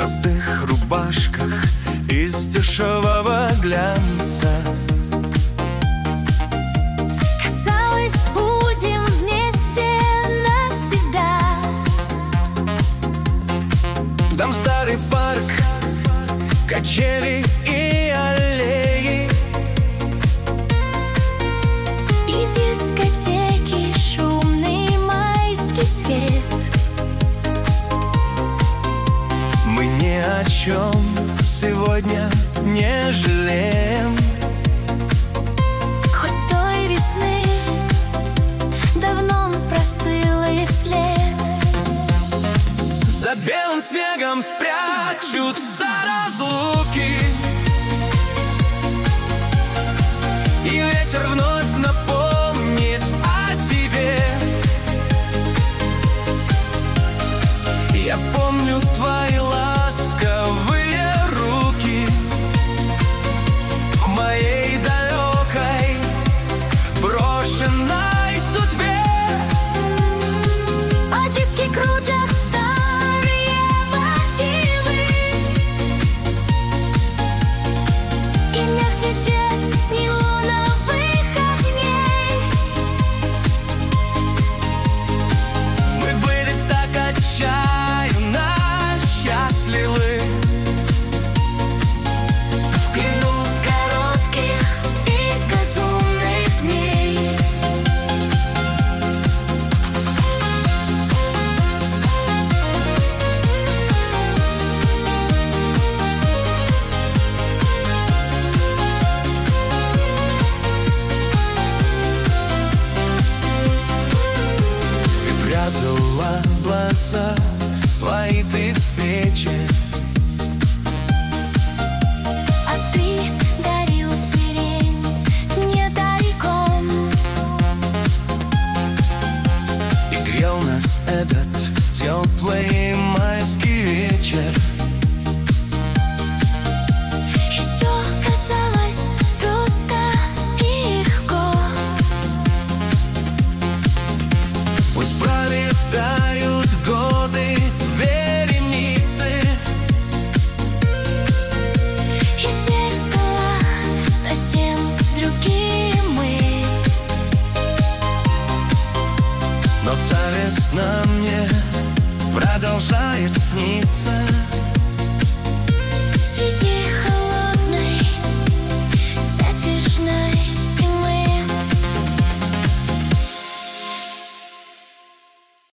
простых рубашках из дешевого глянца. Казалось, будем вместе навсегда. Там старый парк, качели и аллеи, И дискотеки, шумный майский свет. мы ни о чем сегодня не жалеем. Хоть той весны давно простыл и след. За белым снегом спрячутся разлуки, и ветер вновь напомнит о тебе. Я помню твои ласковые руки в моей далекой брошенной судьбе. А диски крутят старые мотивы, и мягкий свет неоновых огней. Мы были так отчаянно счастливы В плену коротких и безумных дней. Ты прятала глаза свои ты в свечи, А ты дарил сирень мне тайком. и грел нас этот теплый майский вечер. И все казалось просто и легко. Пусть пролетают годы вереницы, И в зеркалах совсем другие мы. но та весна мне продолжает сниться.